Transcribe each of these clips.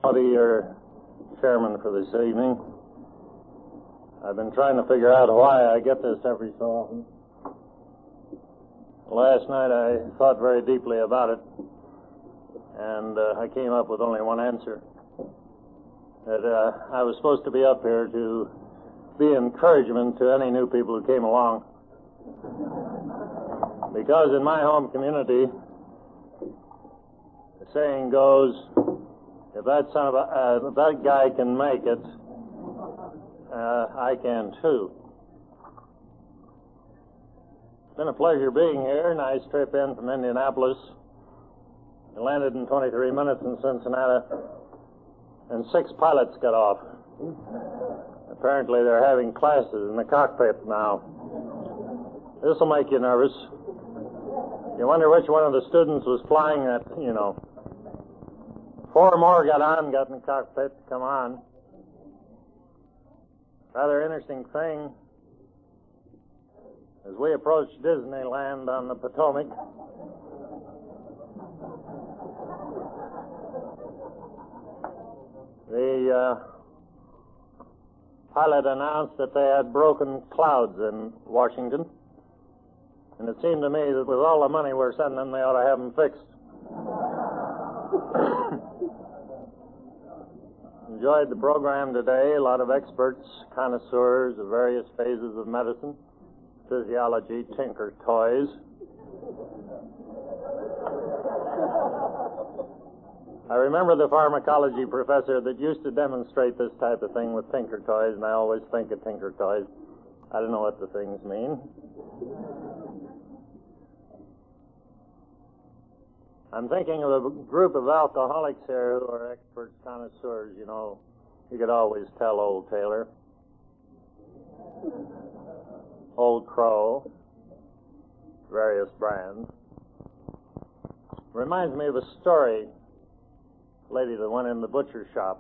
I'll be your chairman for this evening. I've been trying to figure out why I get this every so often. Last night I thought very deeply about it, and I came up with only one answer. That I was supposed to be up here to be encouragement to any new people who came along. Because in my home community, the saying goes, if that guy can make it, I can too. It's been a pleasure being here. Nice trip in from Indianapolis. I landed in 23 minutes in Cincinnati, and 6 pilots got off. Apparently they're having classes in the cockpit now. This will make you nervous. You wonder which one of the students was flying that, 4 more got in the cockpit. Come on. Rather interesting thing. As we approached Disneyland on the Potomac, the pilot announced that they had broken clouds in Washington. And it seemed to me that with all the money we're sending them, they ought to have them fixed. Enjoyed the program today. A lot of experts, connoisseurs of various phases of medicine, physiology, tinker toys. I remember the pharmacology professor that used to demonstrate this type of thing with tinker toys, and I always think of tinker toys. I don't know what the things mean. I'm thinking of a group of alcoholics here who are experts, connoisseurs, You could always tell Old Taylor, Old Crow, various brands. Reminds me of a story. A lady that went in the butcher shop.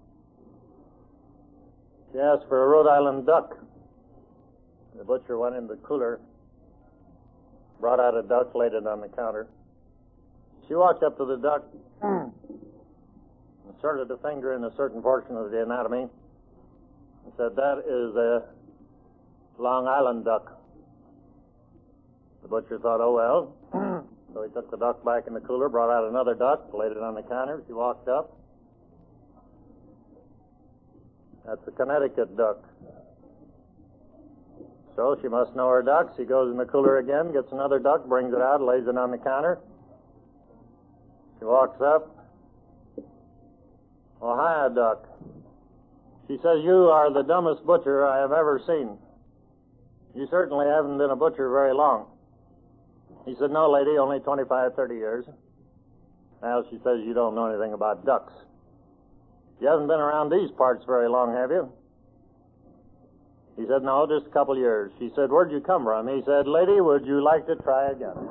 She asked for a Rhode Island duck. The butcher went in the cooler, brought out a duck, laid it on the counter. She walked up to the duck, inserted a finger in a certain portion of the anatomy, and said, "That is a Long Island duck." The butcher thought, "Oh, well." So he took the duck back in the cooler, brought out another duck, laid it on the counter. She walked up. "That's a Connecticut duck." So she must know her ducks. She goes in the cooler again, gets another duck, brings it out, lays it on the counter. She walks up. "Ohio duck." She says, "You are the dumbest butcher I have ever seen. You certainly haven't been a butcher very long." He said, "No, lady, only 25, 30 years. Now," she says, "you don't know anything about ducks. You haven't been around these parts very long, have you?" He said, "No, just a couple years." She said, "Where'd you come from?" He said, "Lady, would you like to try again?"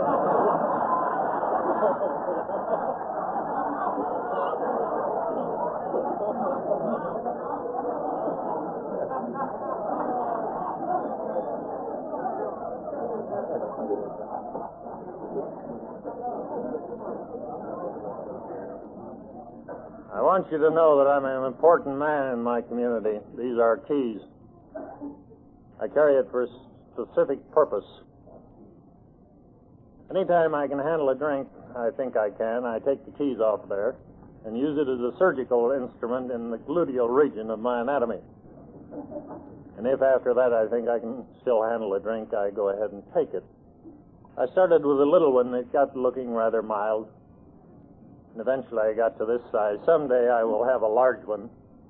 I want you to know that I'm an important man in my community. These are keys. I carry it for a specific purpose. Anytime I can handle a drink, I think I can, I take the keys off there and use it as a surgical instrument in the gluteal region of my anatomy. And if after that I think I can still handle a drink, I go ahead and take it. I started with a little one that got looking rather mild. And eventually I got to this size. Someday I will have a large one.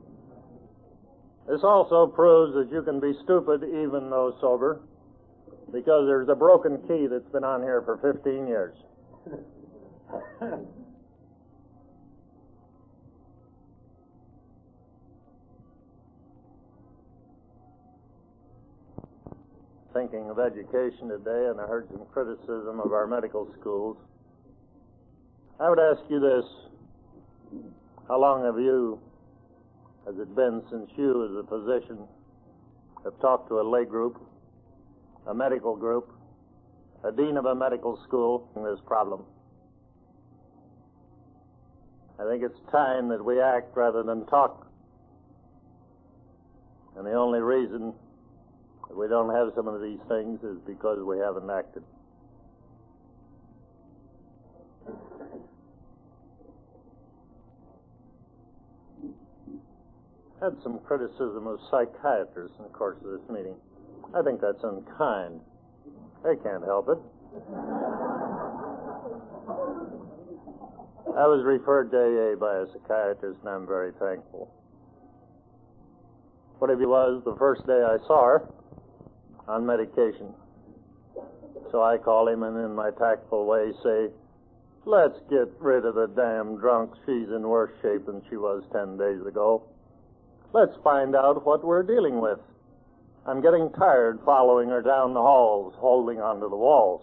This also proves that you can be stupid even though sober, because there's a broken key that's been on here for 15 years. Thinking of education today, and I heard some criticism of our medical schools. I would ask you this: how long has it been since you, as a physician, have talked to a lay group, a medical group, a dean of a medical school on this problem? I think it's time that we act rather than talk. And the only reason that we don't have some of these things is because we haven't acted. I had some criticism of psychiatrists in the course of this meeting. I think that's unkind. They can't help it. I was referred to AA by a psychiatrist, and I'm very thankful. What if he was the first day I saw her on medication? So I call him and in my tactful way say, let's get rid of the damn drunk. She's in worse shape than she was 10 days ago. Let's find out what we're dealing with. I'm getting tired following her down the halls, holding onto the walls.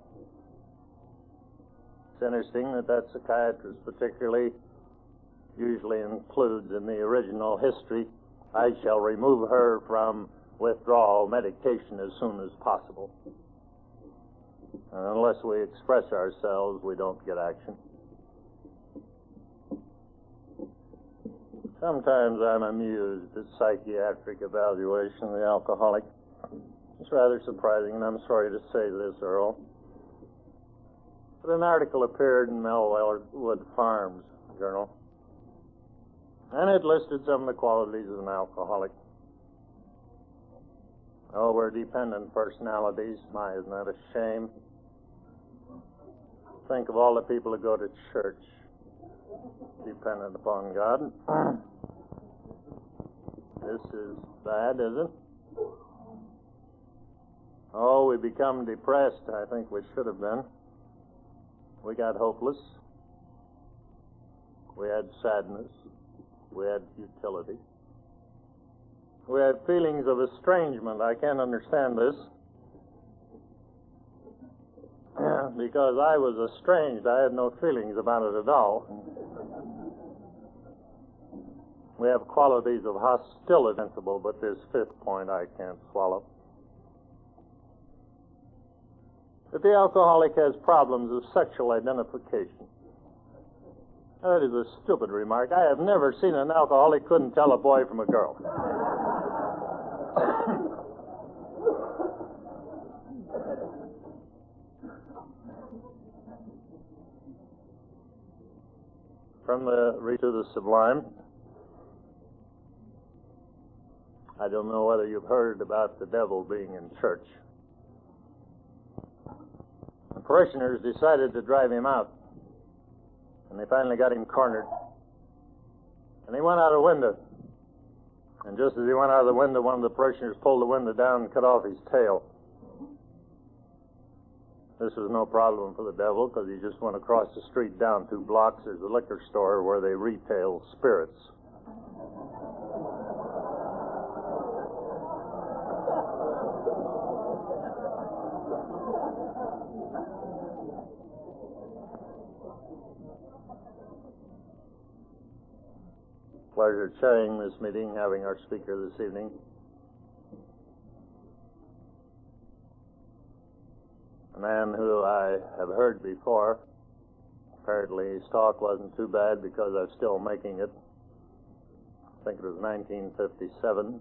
It's interesting that psychiatrist particularly usually includes in the original history, I shall remove her from withdrawal medication as soon as possible. And unless we express ourselves, we don't get action. Sometimes I'm amused at psychiatric evaluation of the alcoholic. It's rather surprising, and I'm sorry to say this, Earl. But an article appeared in Melwood Farms Journal, and it listed some of the qualities of an alcoholic. Oh, we're dependent personalities. My, isn't that a shame? Think of all the people who go to church dependent upon God. This is bad, isn't it? Oh, we become depressed. I think we should have been. We got hopeless. We had sadness. We had futility. We had feelings of estrangement. I can't understand this. Because I was estranged. I had no feelings about it at all. We have qualities of hostility, but this fifth point I can't swallow. That the alcoholic has problems of sexual identification. That is a stupid remark. I have never seen an alcoholic couldn't tell a boy from a girl. From the Reach of the Sublime. I don't know whether you've heard about the devil being in church. The parishioners decided to drive him out. And they finally got him cornered. And he went out a window. And just as he went out of the window, one of the parishioners pulled the window down and cut off his tail. This was no problem for the devil, because he just went across the street down 2 blocks. There's a liquor store where they retail spirits. Pleasure chairing this meeting, having our speaker this evening. A man who I have heard before. Apparently his talk wasn't too bad because I'm still making it. I think it was 1957.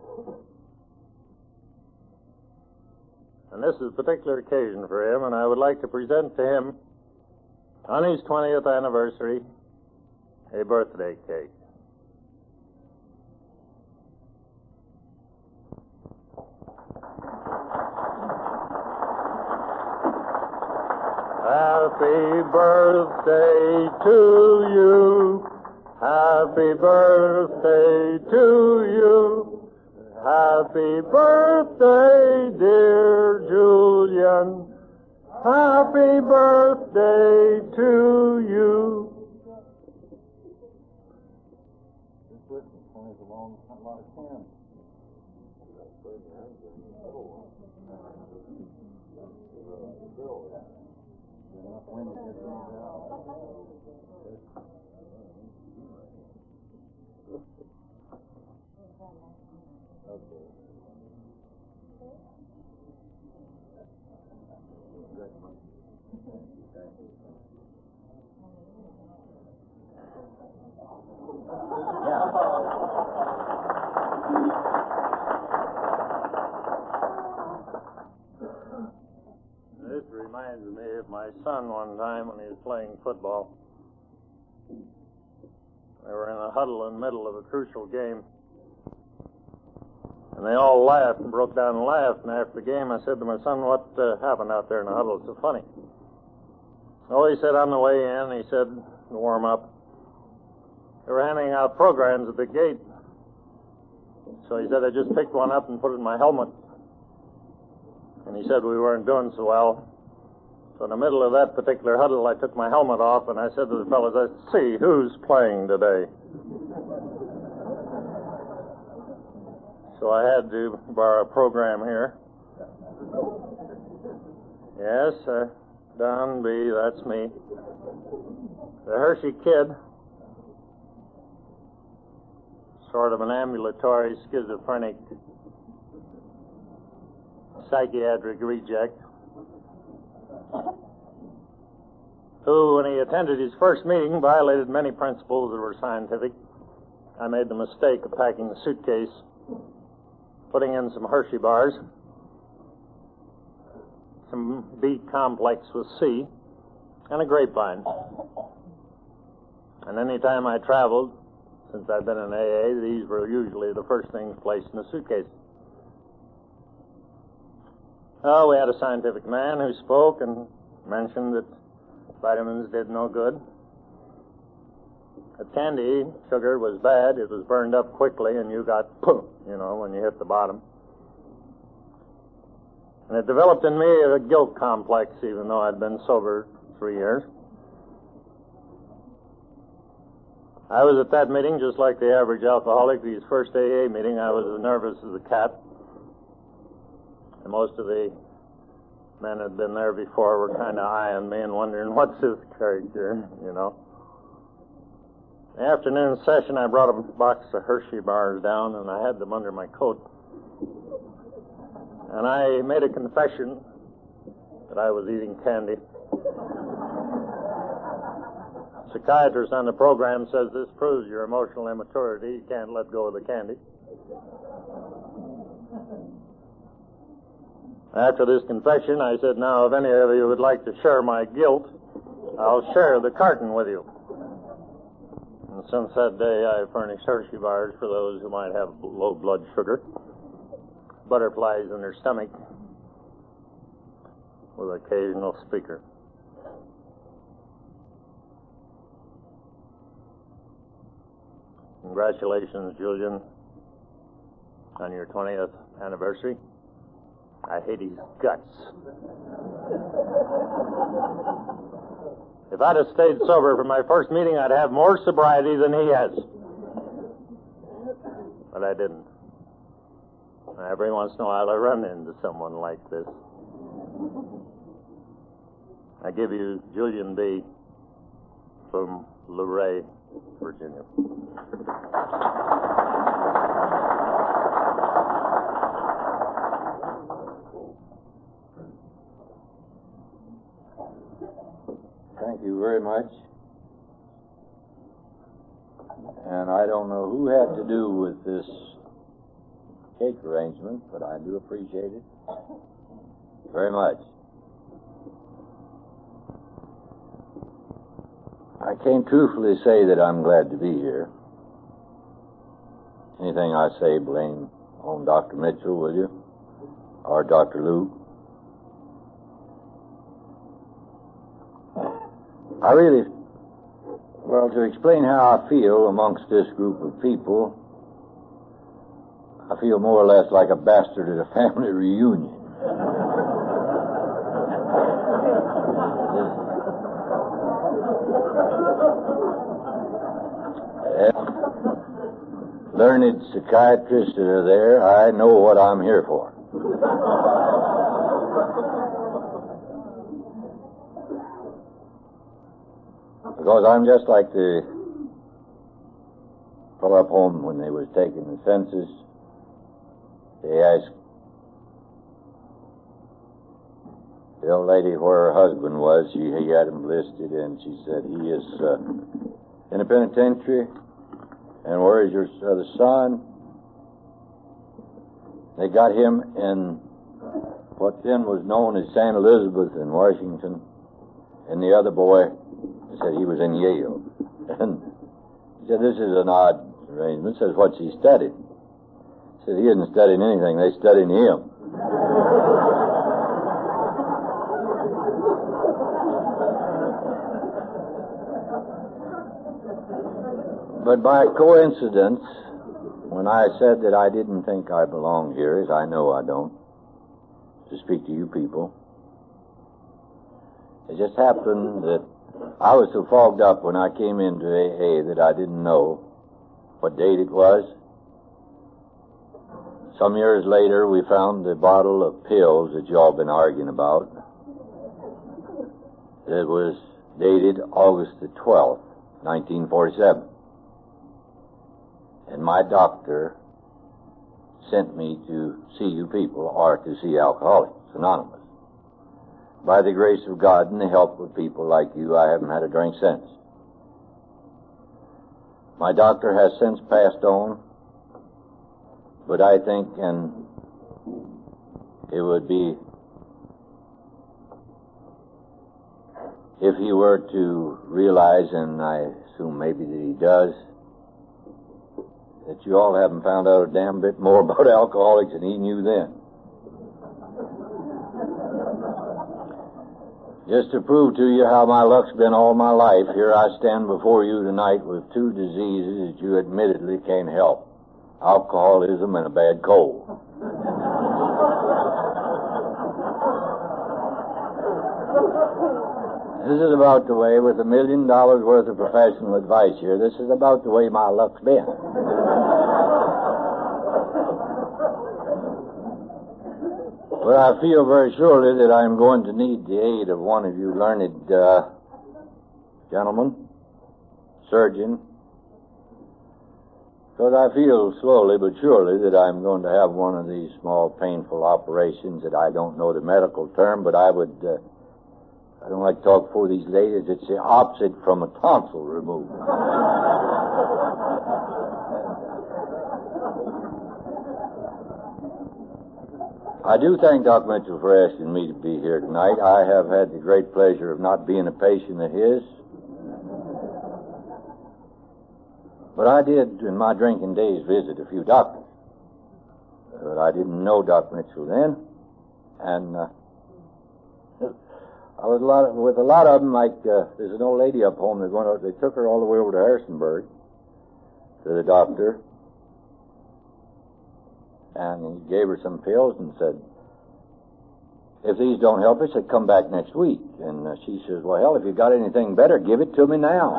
And this is a particular occasion for him, and I would like to present to him, on his 20th anniversary, a birthday cake. Happy birthday to you. Happy birthday to you. Happy birthday, dear Julian. Happy birthday to you. This Christmas has a lot of cans. When it gets out. son one time when he was playing football. They were in a huddle in the middle of a crucial game. And they all laughed and broke down and laughed. And after the game, I said to my son, what happened out there in the huddle? It's so funny. Oh, he said, on the way in, he said, to warm up, they were handing out programs at the gate. So he said, I just picked one up and put it in my helmet. And he said we weren't doing so well. So in the middle of that particular huddle, I took my helmet off, and I said to the fellows, let's see, who's playing today? So I had to borrow a program here. Yes, Don B., that's me. The Hershey Kid, sort of an ambulatory schizophrenic psychiatric reject, who, when he attended his first meeting, violated many principles that were scientific. I made the mistake of packing the suitcase, putting in some Hershey bars, some B complex with C, and a grapevine. And any time I traveled, since I've been in AA, these were usually the first things placed in the suitcase. Oh, we had a scientific man who spoke and mentioned that vitamins did no good. That candy sugar was bad. It was burned up quickly, and you got poof, when you hit the bottom. And it developed in me a guilt complex, even though I'd been sober 3 years. I was at that meeting just like the average alcoholic. His first AA meeting, I was as nervous as a cat. And most of the men that had been there before were kind of eyeing me and wondering, what's his character, The afternoon session, I brought a box of Hershey bars down, and I had them under my coat. And I made a confession that I was eating candy. Psychiatrist on the program says this proves your emotional immaturity. You can't let go of the candy. After this confession, I said, now, if any of you would like to share my guilt, I'll share the carton with you. And since that day, I furnished Hershey bars for those who might have low blood sugar, butterflies in their stomach, with occasional speaker. Congratulations, Julian, on your 20th anniversary. I hate his guts. If I'd have stayed sober for my first meeting, I'd have more sobriety than he has. But I didn't. Every once in a while I run into someone like this. I give you Julian B. from Luray, Virginia. Thank you very much. And I don't know who had to do with this cake arrangement, but I do appreciate it very much. I can truthfully say that I'm glad to be here. Anything I say, blame on Dr. Mitchell, will you? Or Dr. Luke? To explain how I feel amongst this group of people, I feel more or less like a bastard at a family reunion. Learned psychiatrists that are there, I know what I'm here for. Because I'm just like the fellow up home when they was taking the census. They asked the old lady where her husband was. He had him listed, and she said, he is in a penitentiary. And where is your other son? They got him in what then was known as St. Elizabeth in Washington. and the other boy said he was in Yale. And he said, this is an odd arrangement. Says, what's he studied? He said, he isn't studying anything. They're studying him. But by coincidence, when I said that I didn't think I belonged here, as I know I don't, to speak to you people, it just happened that I was so fogged up when I came into AA that I didn't know what date it was. Some years later, we found the bottle of pills that you all been arguing about. It was dated August the 12th, 1947. And my doctor sent me to see you people, or to see Alcoholics Anonymous. By the grace of God and the help of people like you, I haven't had a drink since. My doctor has since passed on, but I think, and it would be, if he were to realize, and I assume maybe that he does, that you all haven't found out a damn bit more about alcoholics than he knew then. Just to prove to you how my luck's been all my life, here I stand before you tonight with two diseases that you admittedly can't help. Alcoholism and a bad cold. This is about the way, with $1 million worth of professional advice here, this is about the way my luck's been. But I feel very surely that I'm going to need the aid of one of you learned gentlemen, surgeon, because I feel slowly but surely that I'm going to have one of these small painful operations that I don't know the medical term, but I don't like to talk before these ladies. It's the opposite from a tonsil removal. I do thank Doc Mitchell for asking me to be here tonight. I have had the great pleasure of not being a patient of his. But I did, in my drinking days, visit a few doctors. But I didn't know Doc Mitchell then. And I was with a lot of them, like there's an old lady up home that they took her all the way over to Harrisonburg to the doctor. And he gave her some pills and said, if these don't help her, said, come back next week. And she says, well, hell, if you got anything better, give it to me now.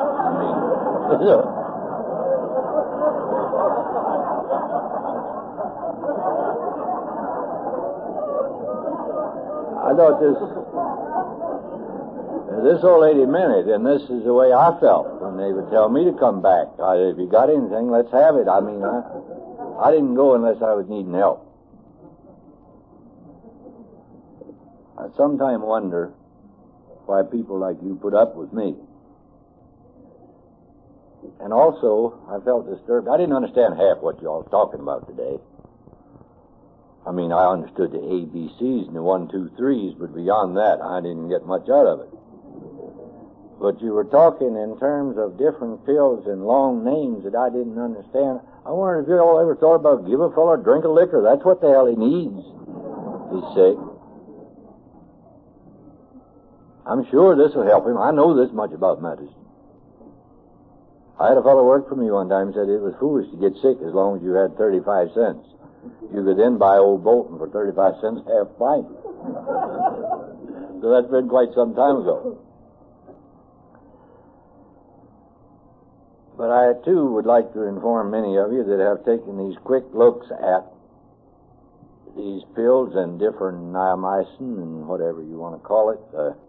I thought this old lady meant it, and this is the way I felt when they would tell me to come back. If you got anything, let's have it. I mean, I didn't go unless I was needing help. I sometimes wonder why people like you put up with me. And also, I felt disturbed. I didn't understand half what you all were talking about today. I mean, I understood the ABCs and the 1, 2, 3s, but beyond that, I didn't get much out of it. But you were talking in terms of different pills and long names that I didn't understand. I wonder if you all ever thought about give a fellow a drink of liquor. That's what the hell he needs. He's sick. I'm sure this will help him. I know this much about medicine. I had a fellow work for me one time and said it was foolish to get sick as long as you had 35 cents. You could then buy Old Bolton for 35 cents half pint. So that's been quite some time ago. But I, too, would like to inform many of you that have taken these quick looks at these pills and different niamycin and whatever you want to call it,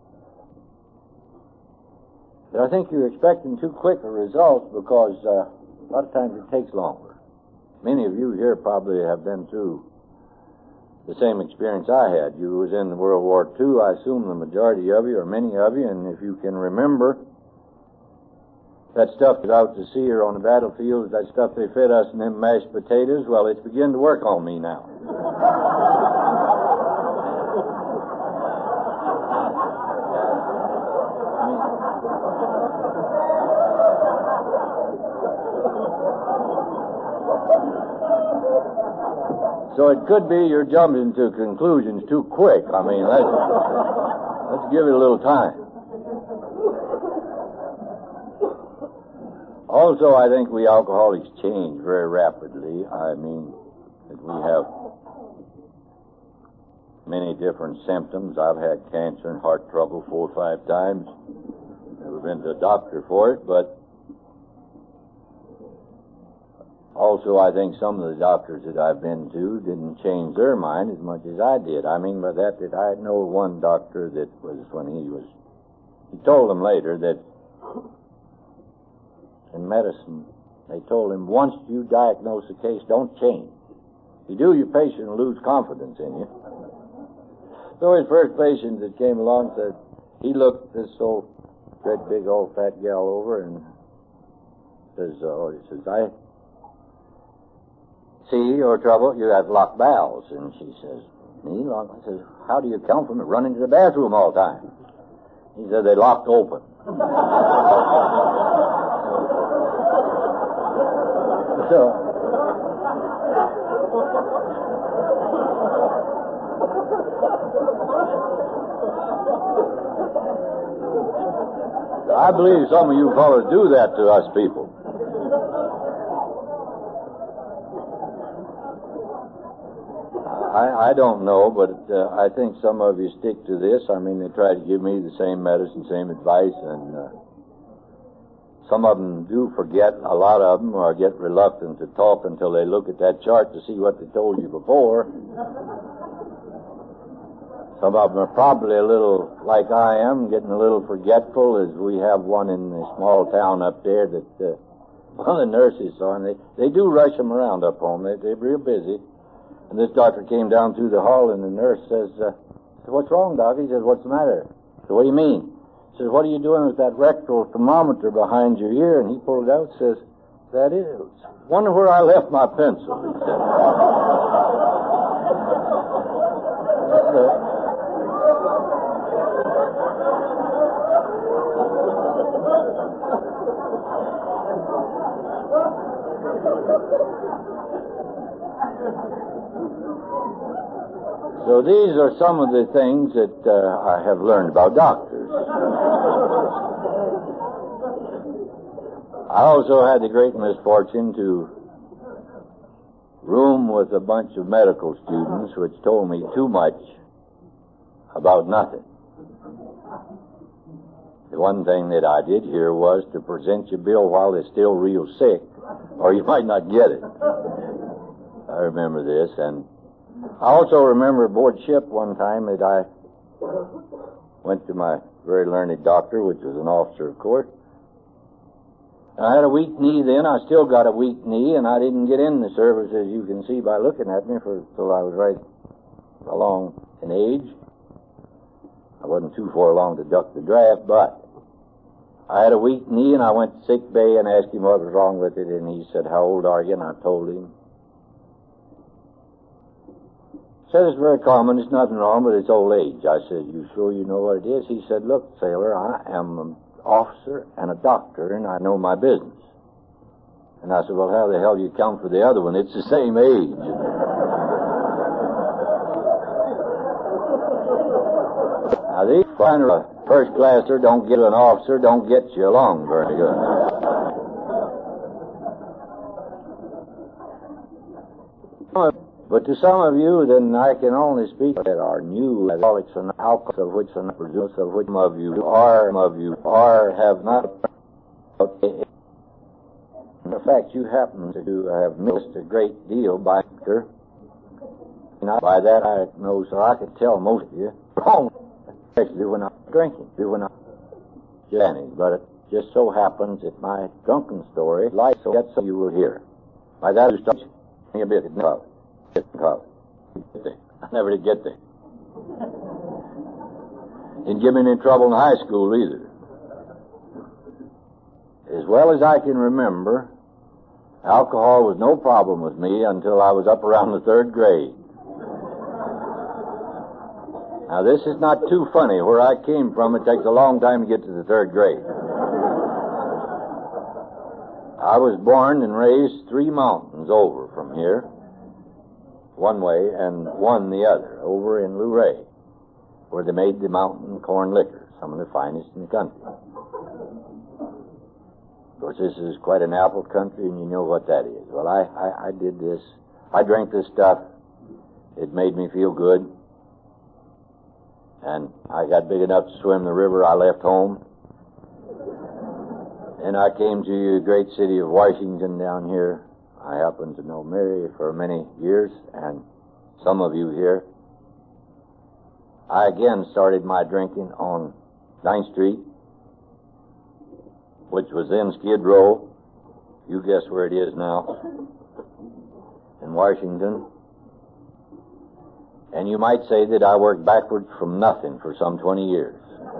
that I think you're expecting too quick a result because a lot of times it takes longer. Many of you here probably have been through the same experience I had. You was in World War II, I assume the majority of you, or many of you, and if you can remember that stuff that's out to sea or on the battlefields, that stuff they fed us in them mashed potatoes, well, it's beginning to work on me now. So it could be you're jumping to conclusions too quick. I mean, let's give it a little time. Also, I think we alcoholics change very rapidly. I mean, that we have many different symptoms. I've had cancer and heart trouble 4 or 5 times. Never been to a doctor for it, but also I think some of the doctors that I've been to didn't change their mind as much as I did. I mean by that I know one doctor that was when he told them later that in medicine, they told him, once you diagnose a case, don't change. If you do, your patient will lose confidence in you. So his first patient that came along said, he looked this old, great big old fat gal over and says, I see your trouble, you have locked bowels. And she says, me? I says, how do you account for me running to the bathroom all the time? He said, they locked open. So, I believe some of you fellows do that to us people. I don't know, but I think some of you stick to this. I mean, they try to give me the same medicine, same advice, and some of them do forget, a lot of them, or get reluctant to talk until they look at that chart to see what they told you before. Some of them are probably a little, like I am, getting a little forgetful, as we have one in the small town up there that one of the nurses saw, and they do rush them around up home. They're real busy. And this doctor came down through the hall, and the nurse says, what's wrong, Doc? He says, what's the matter? So what do you mean? He says, what are you doing with that rectal thermometer behind your ear? And he pulled it out and says, that is. Wonder where I left my pencil, he said. So these are some of the things that I have learned about doctors. I also had the great misfortune to room with a bunch of medical students which told me too much about nothing. The one thing that I did here was to present your bill while they're still real sick, or you might not get it. I remember this, and I also remember aboard ship one time that I went to my very learned doctor, which was an officer, of course. I had a weak knee then. I still got a weak knee, and I didn't get in the service, as you can see by looking at me, till I was right along in age. I wasn't too far along to duck the draft, but I had a weak knee, and I went to sick bay and asked him what was wrong with it, and he said, how old are you? And I told him. He said, it's very common, it's nothing wrong, but it's old age. I said, you sure you know what it is? He said, look, sailor, I am an officer and a doctor, and I know my business. And I said, well, how the hell do you count for the other one? It's the same age. Now, these kind of first-classer don't get an officer, don't get you along very good. But to some of you, then I can only speak that are new alcoholics and alcoholics, of which some of you have not. In fact, you happen to have missed a great deal by that I know, so I could tell most of you wrong. Especially when I'm drinking, but it just so happens that my drunken story, like so that you will hear. By that, you start me a bit in college. I never did get there. Didn't get me in trouble in high school either. As well as I can remember, alcohol was no problem with me until I was up around the 3rd grade. Now, this is not too funny. Where I came from, it takes a long time to get to the 3rd grade. I was born and raised 3 mountains over from here. one way and one the other, over in Luray, where they made the mountain corn liquor, some of the finest in the country. Of course, this is quite an apple country, and you know what that is. Well, I did this. I drank this stuff. It made me feel good. And I got big enough to swim the river. I left home. And I came to the great city of Washington down here. I happened to know Mary for many years, and some of you here. I again started my drinking on 9th Street, which was then Skid Row. You guess where it is now. In Washington. And you might say that I worked backwards from nothing for some 20 years.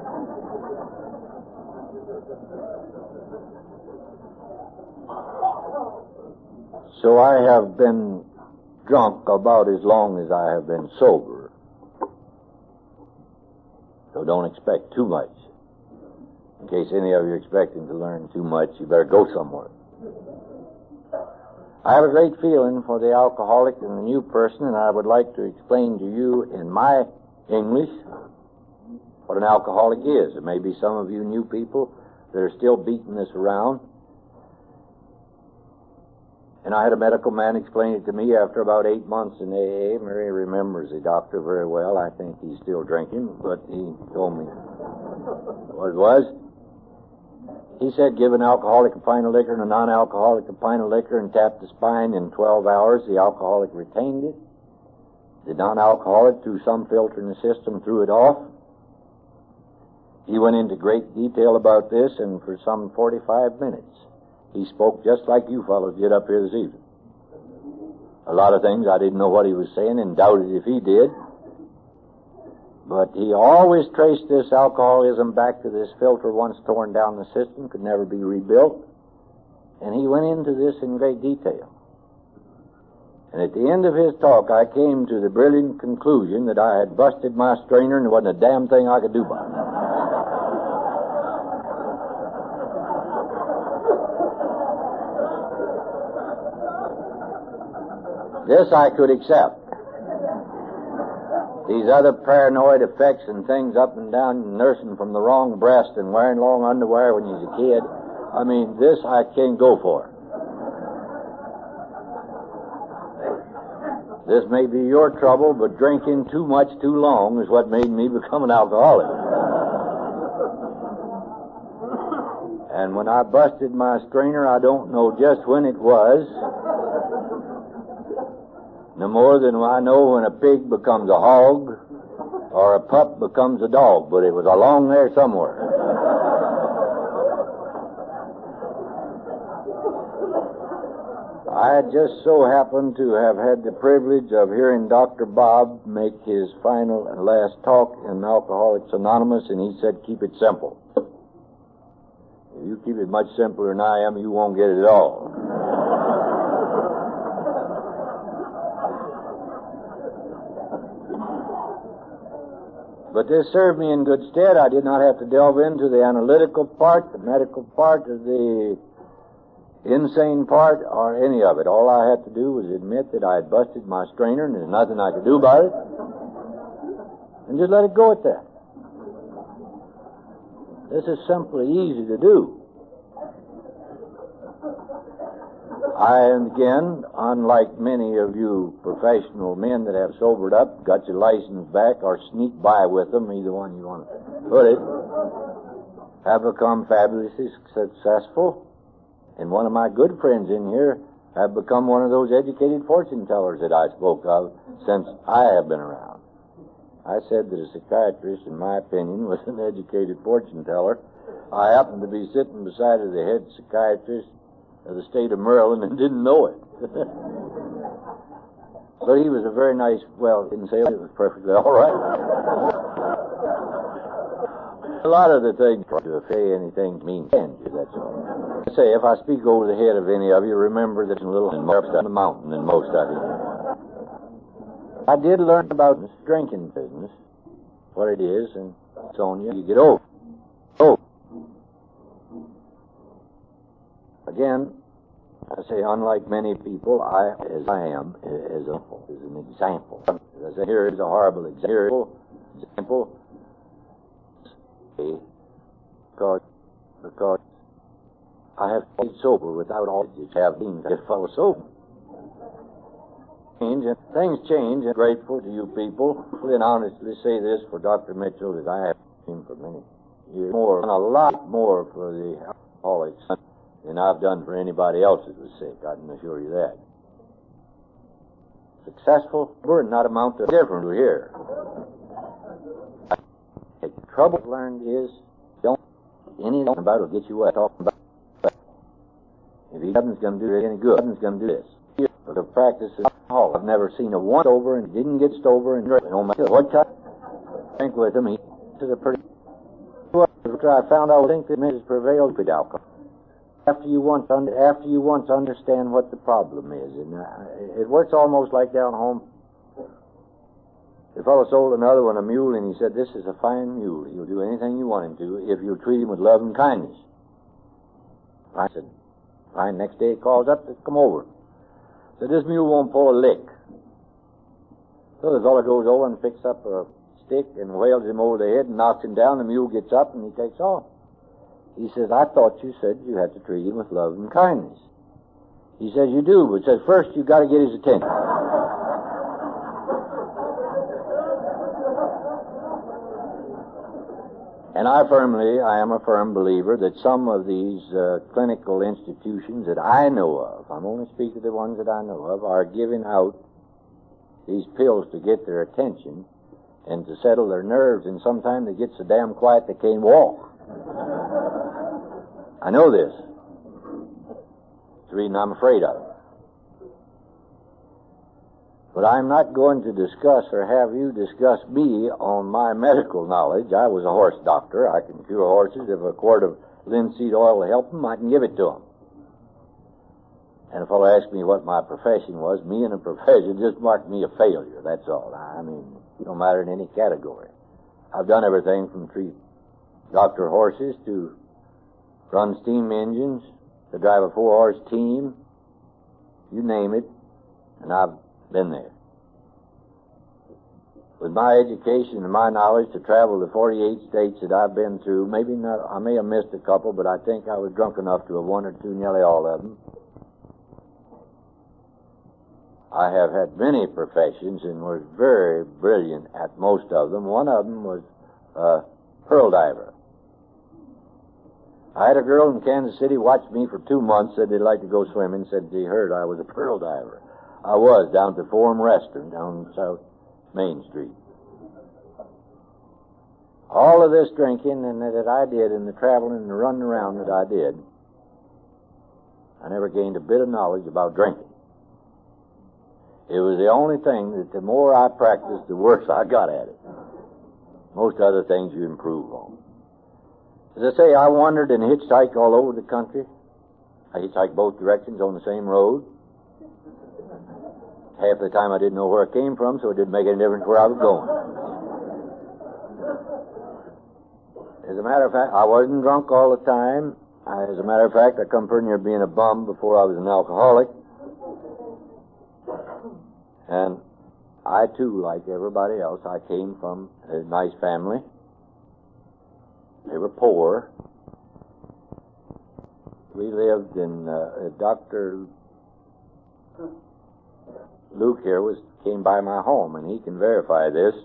So I have been drunk about as long as I have been sober. So don't expect too much. In case any of you are expecting to learn too much, you better go somewhere. I have a great feeling for the alcoholic and the new person, and I would like to explain to you in my English what an alcoholic is. There may be some of you new people that are still beating this around. And I had a medical man explain it to me after about 8 months in AA. Mary remembers the doctor very well. I think he's still drinking, but he told me what it was. He said, give an alcoholic a pint of liquor and a non-alcoholic a pint of liquor and tap the spine in 12 hours. The alcoholic retained it. The non-alcoholic, through some filter in the system, threw it off. He went into great detail about this, and for some 45 minutes, he spoke just like you fellows did up here this evening. A lot of things I didn't know what he was saying and doubted if he did. But he always traced this alcoholism back to this filter once torn down the system, could never be rebuilt. And he went into this in great detail. And at the end of his talk, I came to the brilliant conclusion that I had busted my strainer and there wasn't a damn thing I could do about it. This I could accept. These other paranoid effects and things up and down, nursing from the wrong breast and wearing long underwear when you're a kid, I mean, this I can't go for. This may be your trouble, but drinking too much too long is what made me become an alcoholic. And when I busted my strainer, I don't know just when it was. No more than I know when a pig becomes a hog or a pup becomes a dog, but it was along there somewhere. I just so happened to have had the privilege of hearing Dr. Bob make his final and last talk in Alcoholics Anonymous, and he said, keep it simple. If you keep it much simpler than I am, you won't get it at all. But this served me in good stead. I did not have to delve into the analytical part, the medical part, the insane part, or any of it. All I had to do was admit that I had busted my strainer and there's nothing I could do about it. And just let it go at that. This is simply easy to do. And again, unlike many of you professional men that have sobered up, got your license back, or sneaked by with them, either one you want to put it, have become fabulously successful. And one of my good friends in here have become one of those educated fortune tellers that I spoke of since I have been around. I said that a psychiatrist, in my opinion, was an educated fortune teller. I happened to be sitting beside the head psychiatrist of the state of Maryland and didn't know it. But he was a very nice, well, didn't say it was perfectly all right. A lot of the things to say anything means you, that's all. Say, if I speak over the head of any of you, remember that there's a little more up on the mountain than most of you. I did learn about this drinking business, what it is, and it's on you. You get over. Again, I say, unlike many people, as I am, is an example. As I say, here is a horrible example. Because I have stayed sober without all have been a fellow sober. Things change, and grateful to you people. And honestly say this for Dr. Mitchell, that I have him for many years more, and a lot more for the alcoholics than I've done for anybody else that was sick. I can assure you that. Successful, but not amount to different here. The trouble I've learned is don't anything about it will get you wet. Talking about if he doesn't going to do it any good, he's going to do this. The practice is alcohol. I've never seen a one sober and didn't get sober and drink. No matter what kind of drink with him, he is a pretty. After I found out, I think that Mrs. prevailed with alcohol. After you once understand what the problem is, and it works almost like down home. The fellow sold another one a mule, and he said, "This is a fine mule. He'll do anything you want him to if you treat him with love and kindness." I said, "Fine." Next day he calls up to come over. Said, "This mule won't pull a lick." So the fellow goes over and picks up a stick and wails him over the head and knocks him down. The mule gets up and he takes off. He says, "I thought you said you had to treat him with love and kindness." He says, "You do, but says first you got to get his attention." And I am a firm believer that some of these clinical institutions that I know of, I'm only speaking of the ones that I know of, are giving out these pills to get their attention and to settle their nerves, and sometimes they get so damn quiet they can't walk. I know this. It's the reason I'm afraid of it. But I'm not going to discuss or have you discuss me on my medical knowledge. I was a horse doctor. I can cure horses. If a quart of linseed oil will help them, I can give it to them. And if fellow asked me what my profession was, me and a profession just marked me a failure, that's all. I mean, no matter in any category. I've done everything from treat doctor horses to run steam engines, to drive a 4-horse team, you name it, and I've been there. With my education and my knowledge to travel the 48 states that I've been through, maybe not, I may have missed a couple, but I think I was drunk enough to have one or two, nearly all of them. I have had many professions and was very brilliant at most of them. One of them was a pearl diver. I had a girl in Kansas City watch me for 2 months, said they'd like to go swimming, said they heard I was a pearl diver. I was, down to Forum Restaurant, down South Main Street. All of this drinking and that I did, and the traveling and the running around that I did, I never gained a bit of knowledge about drinking. It was the only thing that the more I practiced, the worse I got at it. Most other things you improve on. As I say, I wandered and hitchhiked all over the country. I hitchhiked both directions on the same road. Half the time I didn't know where I came from, so it didn't make any difference where I was going. As a matter of fact, I wasn't drunk all the time. As a matter of fact, I come pretty near being a bum before I was an alcoholic. And I, too, like everybody else, I came from a nice family. They were poor. We lived in, Dr. Luke here came by my home, and he can verify this.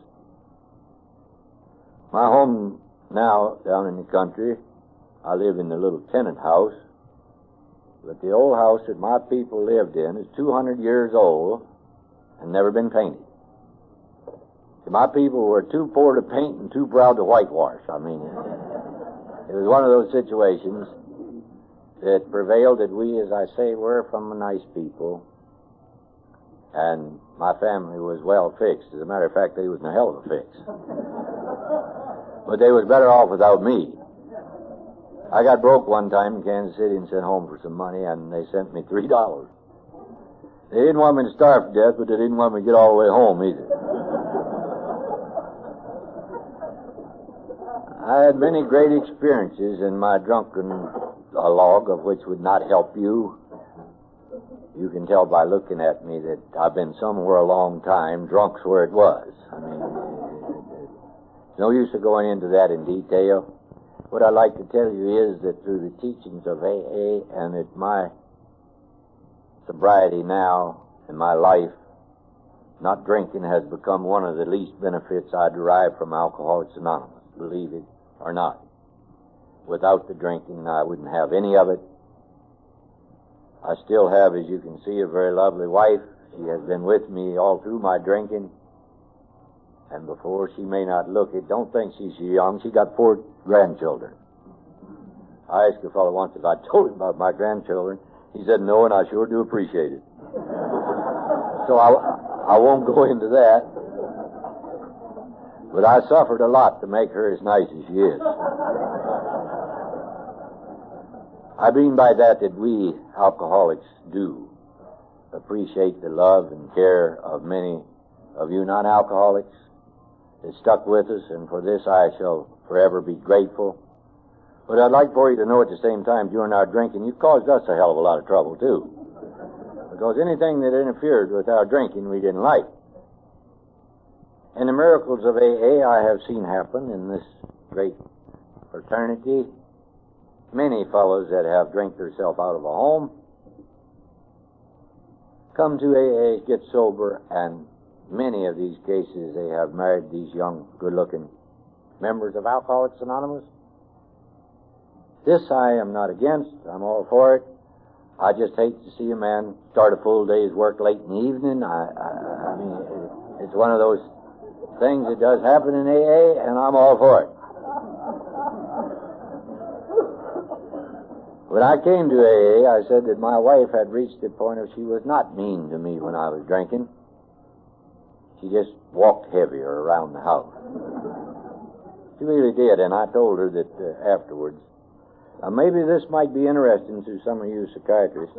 My home now, down in the country, I live in the little tenant house, but the old house that my people lived in is 200 years old and never been painted. My people were too poor to paint and too proud to whitewash. I mean, it was one of those situations that prevailed that we, as I say, were from a nice people, and my family was well fixed. As a matter of fact, they was in a hell of a fix. But they was better off without me. I got broke one time in Kansas City and sent home for some money, and they sent me $3. They didn't want me to starve to death, but they didn't want me to get all the way home either. I had many great experiences in my drunken log, of which would not help you you can tell by looking at me that I've been somewhere a long time, drunk's where it was. I mean, it's no use of going into that in detail. What I'd like to tell you is that through the teachings of AA and at my sobriety now in my life, not drinking has become one of the least benefits I derive from Alcoholics Anonymous, believe it or not. Without the drinking, I wouldn't have any of it. I still have, as you can see, a very lovely wife. She has been with me all through my drinking. And before she may not look it, don't think she's young. She got 4 grandchildren. I asked a fellow once if I told him about my grandchildren. He said no, and I sure do appreciate it. So I won't go into that. But I suffered a lot to make her as nice as she is. I mean by that we alcoholics do appreciate the love and care of many of you non-alcoholics that stuck with us, and for this I shall forever be grateful. But I'd like for you to know at the same time, during our drinking, you caused us a hell of a lot of trouble, too. Because anything that interfered with our drinking, we didn't like. And the miracles of AA I have seen happen in this great fraternity. Many fellows that have drank themselves out of a home come to AA, get sober, and many of these cases they have married these young, good-looking members of Alcoholics Anonymous. This I am not against. I'm all for it. I just hate to see a man start a full day's work late in the evening. I mean, it's one of those things that does happen in AA, and I'm all for it. When I came to AA, I said that my wife had reached the point of she was not mean to me when I was drinking. She just walked heavier around the house. She really did, and I told her that afterwards. Maybe this might be interesting to some of you psychiatrists.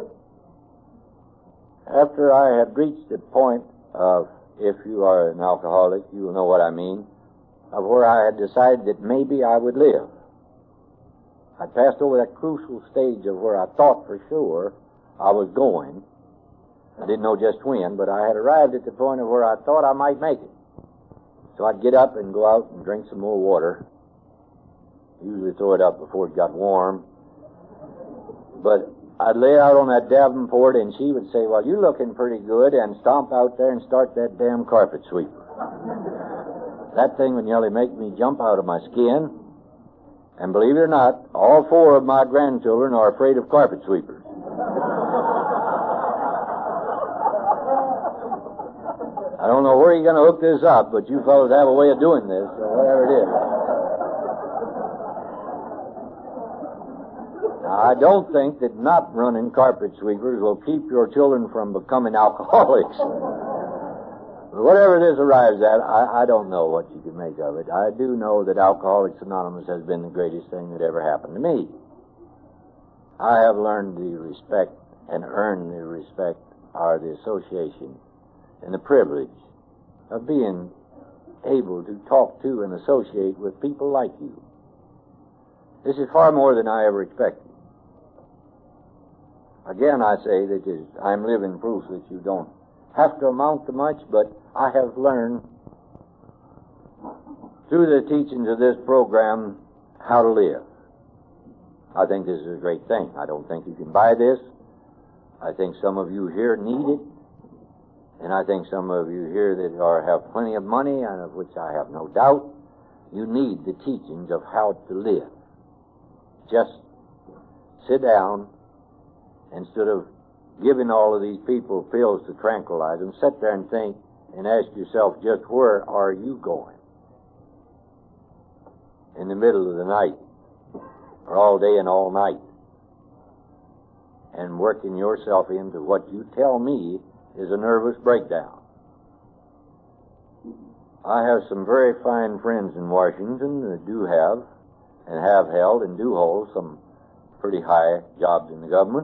After I had reached the point of, if you are an alcoholic, you will know what I mean, of where I had decided that maybe I would live. I passed over that crucial stage of where I thought for sure I was going. I didn't know just when, but I had arrived at the point of where I thought I might make it. So I'd get up and go out and drink some more water. Usually throw it up before it got warm. But I'd lay out on that Davenport and she would say, well, you're looking pretty good, and stomp out there and start that damn carpet sweeper. That thing would nearly make me jump out of my skin. And believe it or not, all 4 of my grandchildren are afraid of carpet sweepers. I don't know where you're going to hook this up, but you fellows have a way of doing this, or whatever it is. Now, I don't think that not running carpet sweepers will keep your children from becoming alcoholics. But whatever this arrives at, I don't know what you can make of it. I do know that Alcoholics Anonymous has been the greatest thing that ever happened to me. I have learned the respect and earned the respect, or the association, and the privilege of being able to talk to and associate with people like you. This is far more than I ever expected. Again, I say that I'm living proof that you don't have to amount to much, but I have learned through the teachings of this program how to live. I think this is a great thing. I don't think you can buy this. I think some of you here need it. And I think some of you here that have plenty of money, and of which I have no doubt, you need the teachings of how to live. Just sit down, instead of giving all of these people pills to tranquilize them, sit there and think and ask yourself, just where are you going? In the middle of the night, or all day and all night, and working yourself into what you tell me is a nervous breakdown. I have some very fine friends in Washington that do have, and have held, and do hold some pretty high jobs in the government.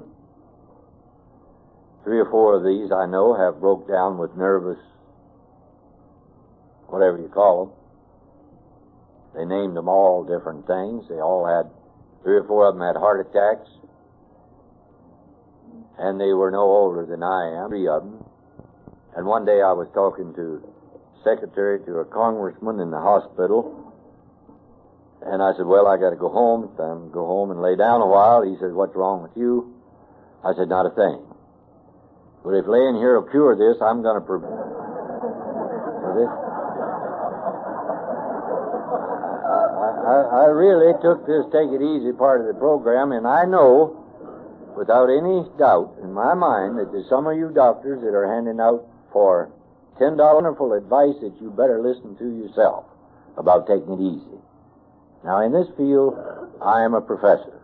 3 or 4 of these I know have broke down with nervous, whatever you call them. They named them all different things. They all had, 3 or 4 of them had heart attacks. and they were no older than I am, 3 of them. And one day I was talking to secretary to a congressman in the hospital, and I said, well, I got to go home. Go home and lay down a while. He said, what's wrong with you? I said, not a thing. But if laying here will cure this, I'm going to I really took this take it easy part of the program, and I know without any doubt in my mind that there's some of you doctors that are handing out for $10 wonderful advice that you better listen to yourself about taking it easy. Now, in this field, I am a professor.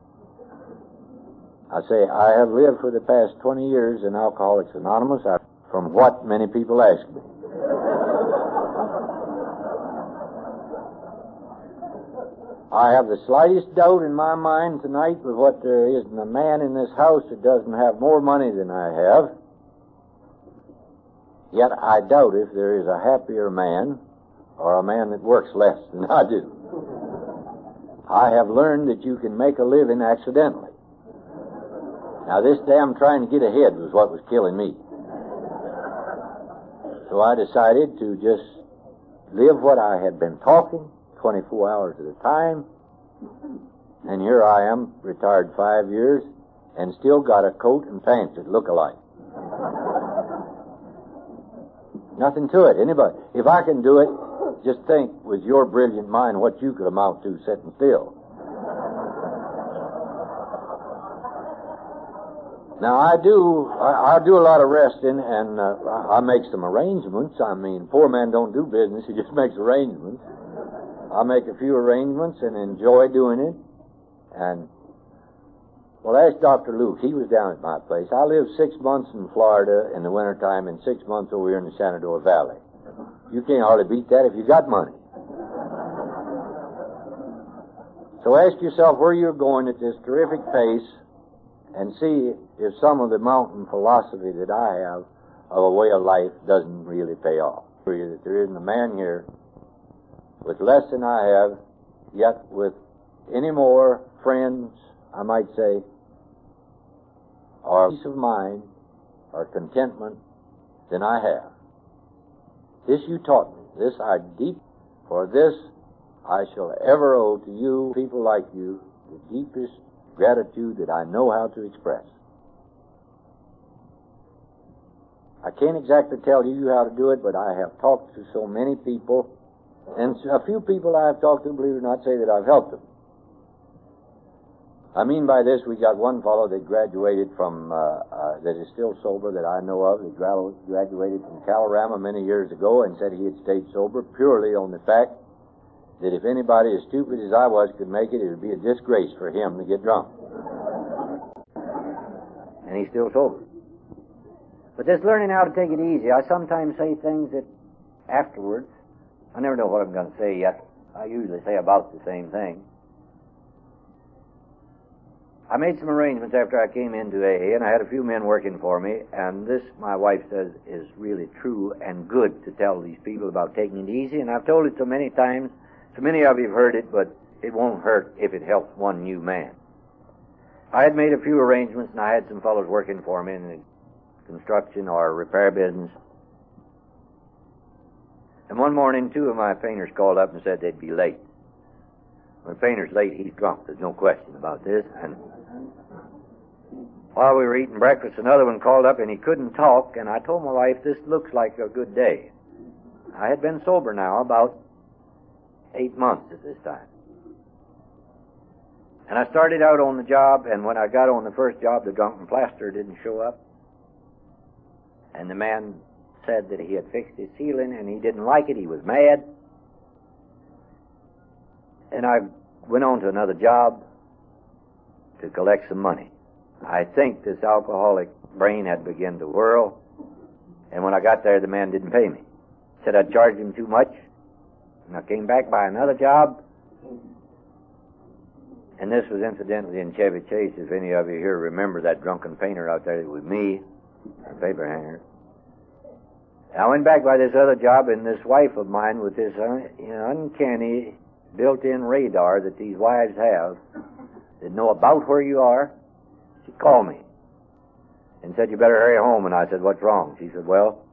I say I have lived for the past 20 years in Alcoholics Anonymous, from what many people ask me. I have the slightest doubt in my mind tonight with what there isn't a man in this house that doesn't have more money than I have. Yet I doubt if there is a happier man or a man that works less than I do. I have learned that you can make a living accidentally. Now, this damn trying to get ahead was what was killing me. So I decided to just live what I had been talking, 24 hours at a time, and here I am, retired 5 years, and still got a coat and pants that look alike. Nothing to it. Anybody, if I can do it, just think with your brilliant mind what you could amount to sitting still. Now, I do a lot of resting, and I make some arrangements. I mean, poor man don't do business, he just makes arrangements. I make a few arrangements and enjoy doing it. And, well, ask Dr. Luke. He was down at my place. I lived 6 months in Florida in the wintertime and 6 months over here in the Shenandoah Valley. You can't hardly beat that if you got money. So ask yourself where you're going at this terrific pace and see if some of the mountain philosophy that I have of a way of life doesn't really pay off. That there isn't a man here with less than I have, yet with any more friends, I might say, or peace of mind, or contentment than I have. This you taught me. This I deep, for this I shall ever owe to you, people like you, the deepest gratitude that I know how to express. I can't exactly tell you how to do it, but I have talked to so many people, and a few people I have talked to, believe it or not, say that I've helped them. I mean by this, we got one fellow that graduated from, that is still sober that I know of. He graduated from Calorama many years ago and said he had stayed sober purely on the fact that if anybody as stupid as I was could make it, it would be a disgrace for him to get drunk. And he's still sober. But this learning how to take it easy, I sometimes say things that afterwards, I never know what I'm going to say yet. I usually say about the same thing. I made some arrangements after I came into AA, and I had a few men working for me, and this, my wife says, is really true and good to tell these people about taking it easy, and I've told it so many times, so many of you have heard it, but it won't hurt if it helps one new man. I had made a few arrangements, and I had some fellows working for me in the construction or repair business. And one morning, 2 of my painters called up and said they'd be late. When a painter's late, he's drunk. There's no question about this. And while we were eating breakfast, another one called up, and he couldn't talk, and I told my wife, this looks like a good day. I had been sober now about 8 months at this time. And I started out on the job, and when I got on the first job, the drunken plasterer didn't show up. And the man said that he had fixed his ceiling, and he didn't like it. He was mad. And I went on to another job to collect some money. I think this alcoholic brain had begun to whirl, and when I got there, the man didn't pay me. Said I'd charged him too much, and I came back by another job, and this was incidentally in Chevy Chase. If any of you here remember that drunken painter out there with me, a paper hanger. I went back by this other job, and this wife of mine with this uncanny built-in radar that these wives have that know about where you are, she called me. and said, "You better hurry home." And I said, "What's wrong?" She said, "Well,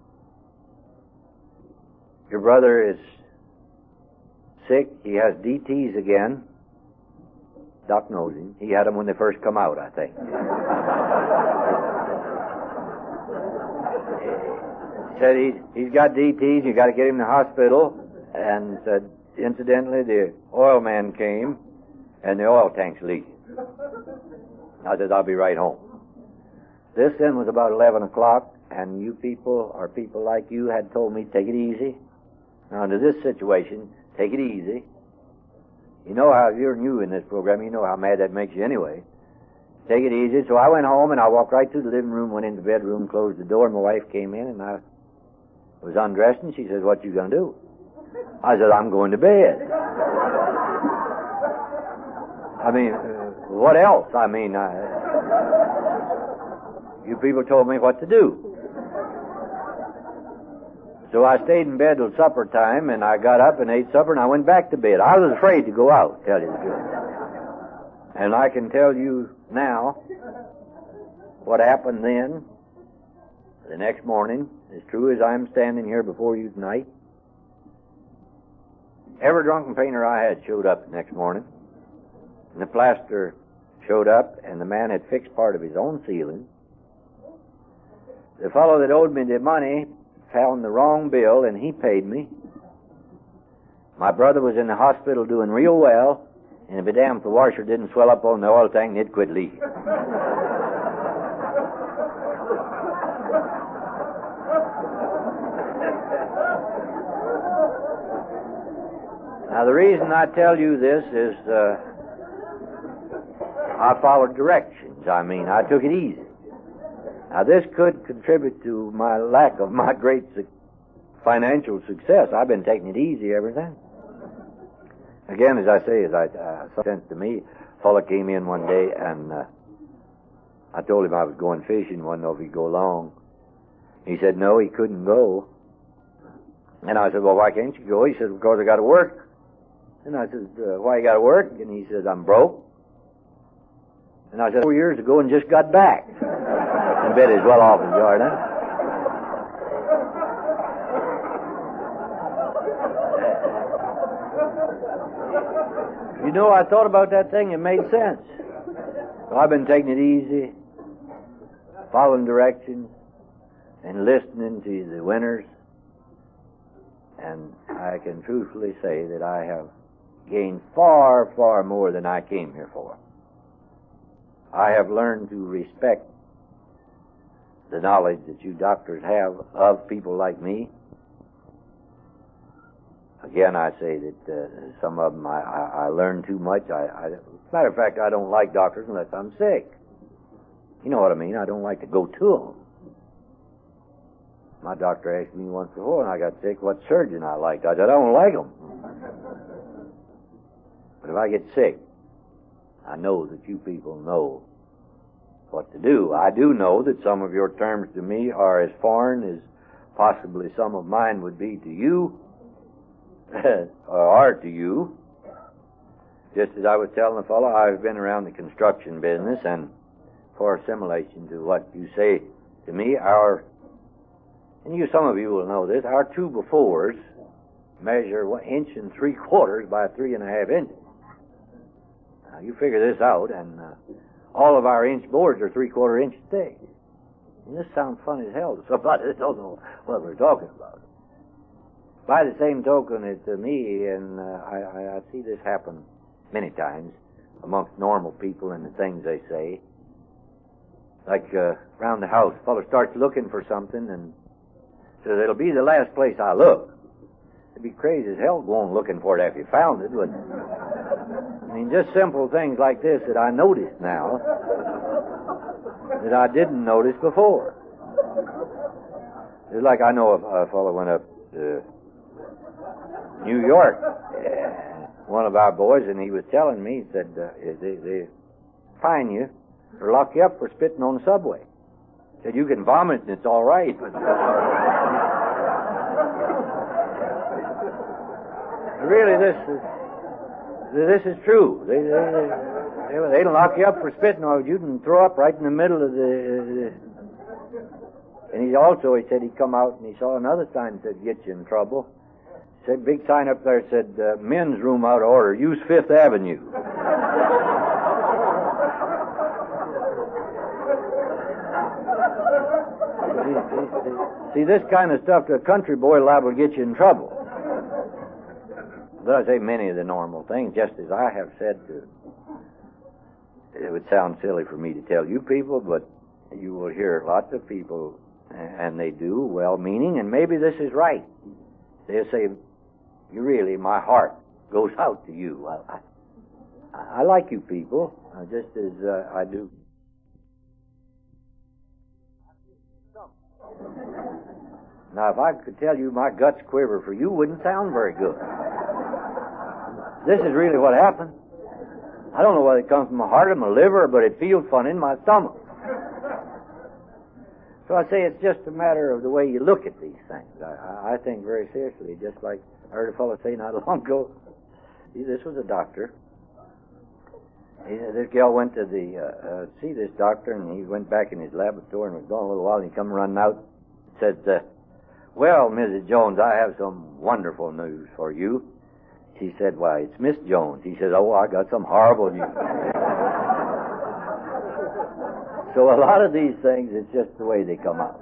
your brother is sick. He has DTs again. Doc knows him. He had them when they first come out, I think." Said he's got DTs. You got to get him to the hospital. And said, incidentally, the oil man came, and the oil tank's leaking. I said, "I'll be right home." This then was about 11 o'clock, and you people, or people like you, had told me, take it easy. Now, into this situation, take it easy. You know how, if you're new in this program, you know how mad that makes you anyway. Take it easy. So I went home, and I walked right through the living room, went into the bedroom, closed the door, and my wife came in, and I was undressed, and she said, "What you going to do?" I said, "I'm going to bed." I mean, what else? I mean, you people told me what to do. So I stayed in bed till supper time, and I got up and ate supper, and I went back to bed. I was afraid to go out, tell you the truth. And I can tell you now what happened then, the next morning, as true as I'm standing here before you tonight. Every drunken painter I had showed up the next morning, and the plaster showed up, and the man had fixed part of his own ceiling. The fellow that owed me the money found the wrong bill, and he paid me. My brother was in the hospital doing real well, and it'd be damned if the washer didn't swell up on the oil tank and it quit leaking. Now, the reason I tell you this is I followed directions. I mean, I took it easy. Now, this could contribute to my lack of my great financial success. I've been taking it easy ever since. Again, as I say, some sense to me, a fellow came in one day, and I told him I was going fishing, wanted to know if he'd go along. He said no, he couldn't go. And I said, "Well, why can't you go?" He said, "Because I got to work." And I said, "Why you got to work?" And he said, "I'm broke." And I said, 4 years ago and just got back. I bet he's well off in Jordan. You know, I thought about that thing. It made sense. So I've been taking it easy, following directions, and listening to the winners. And I can truthfully say that I have gained far, far more than I came here for. I have learned to respect the knowledge that you doctors have of people like me. Again, I say that some of them I learn too much. As a matter of fact, I don't like doctors unless I'm sick. You know what I mean? I don't like to go to them. My doctor asked me once before when I got sick what surgeon I liked. I said, "I don't like them." But if I get sick, I know that you people know what to do. I do know that some of your terms to me are as foreign as possibly some of mine would be to you, or are to you. Just as I was telling the fellow, I've been around the construction business, and for assimilation to what you say to me, and some of you will know this, our 2x4s measure 1 3/4 inches by 3.5 inches. Now, you figure this out, and all of our inch boards are 3/4 inch thick. And this sounds fun as hell to somebody that don't know what we're talking about. By the same token, to me, and I see this happen many times amongst normal people and the things they say. Like around the house, a fellow starts looking for something and says, "It'll be the last place I look." It'd be crazy as hell going looking for it after you found it, wouldn't it? I mean, just simple things like this that I notice now that I didn't notice before. It's like I know a fellow went up to New York, one of our boys, and he was telling me, he said, they fine you or lock you up for spitting on the subway. He said, "You can vomit and it's all right." But really, this is true. They'll lock you up for spitting, or you can throw up right in the middle of the... And he said he'd come out and he saw another sign that said, "Get you in trouble." Said, big sign up there said, "Men's room out of order. Use Fifth Avenue." See, this kind of stuff to a country boy liable to get you in trouble. But I say many of the normal things, just as I have said to. It would sound silly for me to tell you people, but you will hear lots of people, and they do, well-meaning, and maybe this is right. They'll say, "You really, my heart goes out to you. I like you people, just as I do." Now, if I could tell you my guts quiver for you, wouldn't sound very good. This is really what happened. I don't know whether it comes from my heart or my liver, but it feels funny in my stomach. So I say it's just a matter of the way you look at these things. I think very seriously, just like I heard a fellow say not long ago. This was a doctor. This gal went to see this doctor, and he went back in his laboratory and was gone a little while, and he come running out and said, "Well, Mrs. Jones, I have some wonderful news for you." She said, "Why, it's Miss Jones." He said, "Oh, I got some horrible news." So a lot of these things, it's just the way they come out.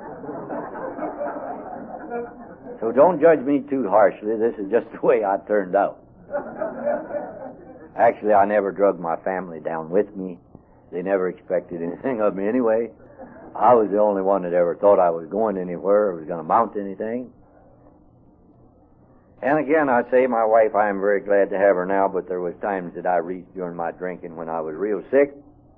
So don't judge me too harshly. This is just the way I turned out. Actually, I never drug my family down with me. They never expected anything of me anyway. I was the only one that ever thought I was going anywhere or was going to amount to anything. And again, I say my wife, I am very glad to have her now, but there was times that I reached during my drinking when I was real sick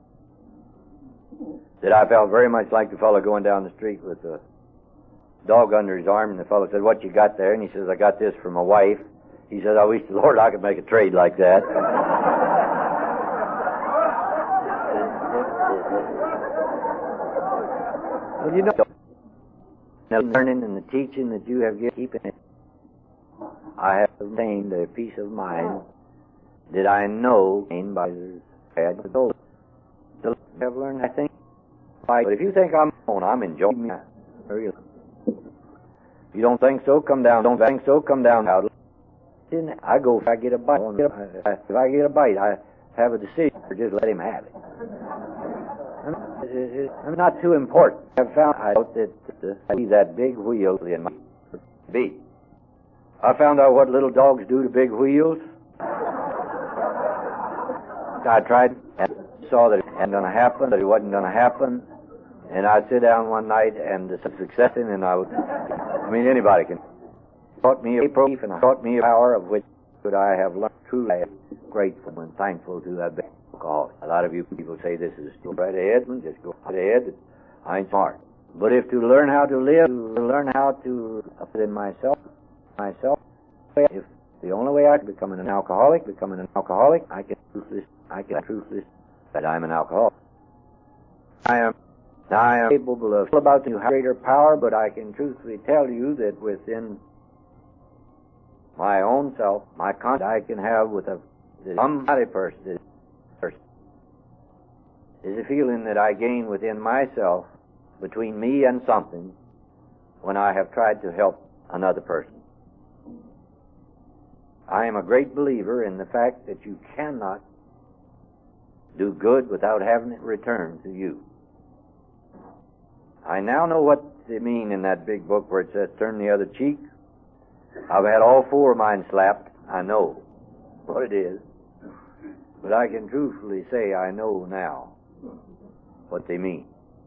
that I felt very much like the fellow going down the street with a dog under his arm, and the fellow said, "What you got there?" And he says, "I got this for my wife." He said, "I wish the Lord I could make a trade like that." Well, you know, the learning and the teaching that you have given, I have obtained a peace of mind that I know gained by the bad adults. I've learned, I think. But if you think I'm alone, I'm enjoying it. If you don't think so, come down. Don't think so, come down. I go if I get a bite. If I get a bite, I have a decision, or just let him have it. I'm not too important. I've found out that that big wheel in my beat. I found out what little dogs do to big wheels. I tried and saw that it wasn't going to happen, that it wasn't going to happen. And I'd sit down one night and the success in, and anybody can. Taught me a proof and taught me a power of which could I have learned. Truly I am grateful and thankful to that big alcoholic. A lot of you people say this is still right ahead, and just go right ahead. I ain't smart. But if to learn how to live, to learn how to put in myself, if the only way I can become an alcoholic, I can truthfully that I'm an alcoholic. I am capable of about the greater power, but I can truthfully tell you that within my own self, my contact I can have with somebody person is a feeling that I gain within myself between me and something when I have tried to help another person. I am a great believer in the fact that you cannot do good without having it returned to you. I now know what they mean in that big book where it says, "Turn the other cheek." I've had all four of mine slapped. I know what it is. But I can truthfully say I know now what they mean.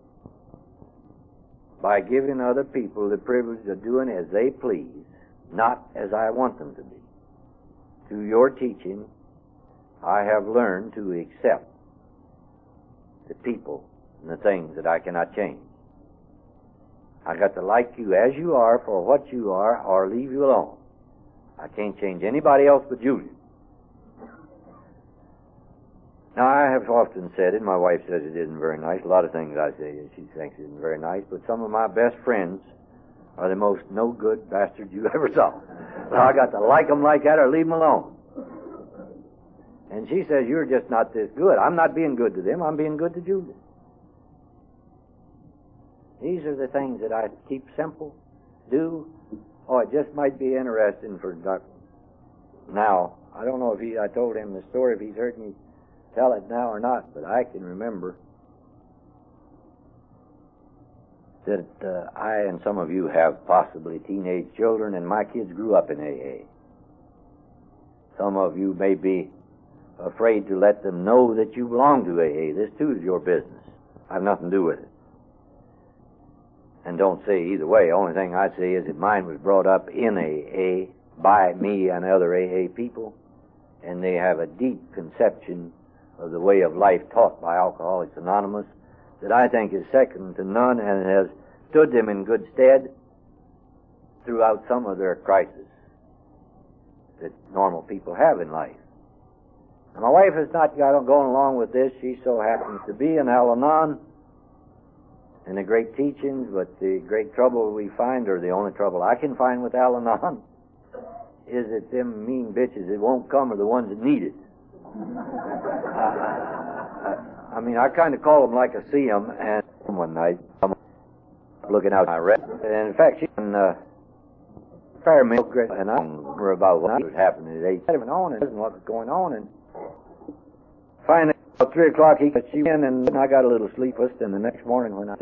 By giving other people the privilege of doing as they please, not as I want them to be. Through your teaching, I have learned to accept the people and the things that I cannot change. I got to like you as you are for what you are, or leave you alone. I can't change anybody else but Julia. Now, I have often said it, my wife says it isn't very nice. A lot of things I say she thinks isn't very nice, but some of my best friends are the most no-good bastards you ever saw. Well, I got to like them like that or leave them alone. And she says, you're just not this good. I'm not being good to them. I'm being good to Judas. These are the things that I keep simple, do, or it just might be interesting for Doc. Now, I don't know if I told him the story, if he's heard me tell it now or not, but I can remember that I and some of you have possibly teenage children, and my kids grew up in AA. Some of you may be afraid to let them know that you belong to AA. This, too, is your business. I have nothing to do with it. And don't say either way. Only thing I say is that mine was brought up in AA by me and other AA people, and they have a deep conception of the way of life taught by Alcoholics Anonymous that I think is second to none, and has stood them in good stead throughout some of their crises that normal people have in life. Now, my wife has not going along with this. She so happens to be an Al-Anon and the great teachings, but the great trouble we find, or the only trouble I can find with Al-Anon, is that them mean bitches that won't come are the ones that need it. I mean, I kind of call them like I see them, and one night, I'm looking out, I read, and in fact, she and Fair Milk, and I remember about what was happening at 8, and on, and what was going on, and finally, about 3 o'clock, she in, and I got a little sleepless, and the next morning when I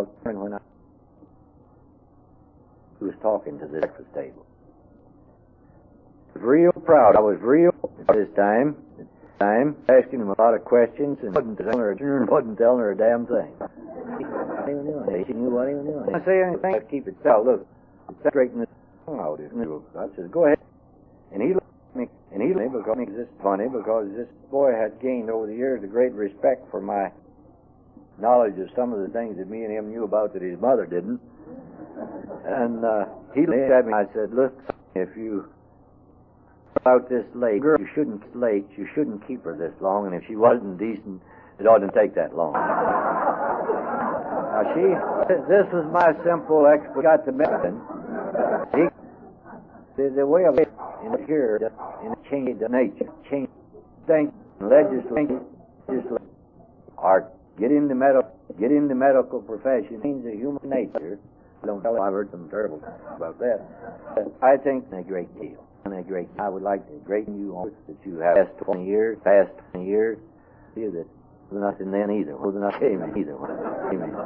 was talking to the breakfast table. I was real proud. I was real proud this time, asking him a lot of questions, and wasn't telling her a damn thing. She knew what he was doing. I say anything, I keep it down. Look, straighten it out. I said, go ahead. And he looked at me, because this is funny, because this boy had gained over the years a great respect for my knowledge of some of the things that me and him knew about that his mother didn't. And he looked at me, and I said, look, if you out this late, girl, you shouldn't keep her this long, and if she wasn't decent, it oughtn't take that long. Now this was my simple explanation. Got to mention, the way of it in here, in change the nature, change things, legislate, or get in the medical profession, change the human nature. Don't tell. I've heard some terrible about that. I think a great deal. I would like to great you on that you have past 20 years, see that was nothing then either. Was not amen either. Amen.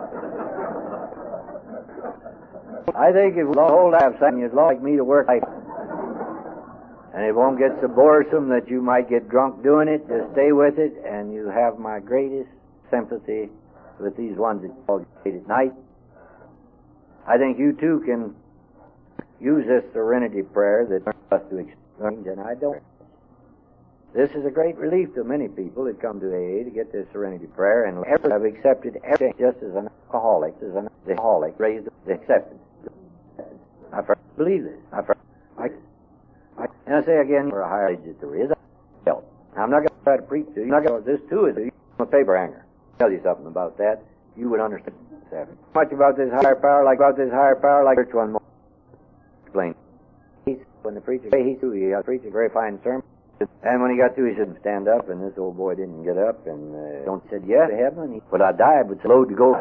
I think if the whole life something you'd like me to work like, and it won't get so boresome that you might get drunk doing it, just stay with it, and you have my greatest sympathy with these ones that call late at night. I think you too can use this serenity prayer that us to exchange, and I don't. This is a great relief to many people that come to AA to get this serenity prayer, and ever have accepted everything just as an alcoholic, raised, accepted. I believe this. And I say again, for a higher age that there is, help. I'm not going to try to preach to you. This too is a paper hanger. I'll tell you something about that. You would understand. Much about this higher power, like church one more. Explain. When the preacher, he preached a very fine sermon, and when he got through, he said, stand up, and this old boy didn't get up, and don't said yes to heaven. But I died with load to go.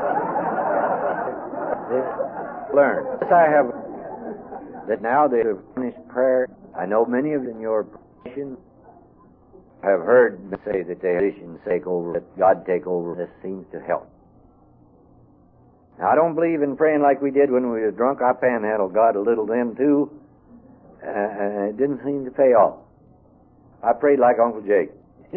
Learn. Yes, I have that now they have finished prayer. I know many of in your profession have heard say that they take over, that God take over. This seems to help. Now, I don't believe in praying like we did when we were drunk. I panhandled God a little then, too, and it didn't seem to pay off. I prayed like Uncle Jake.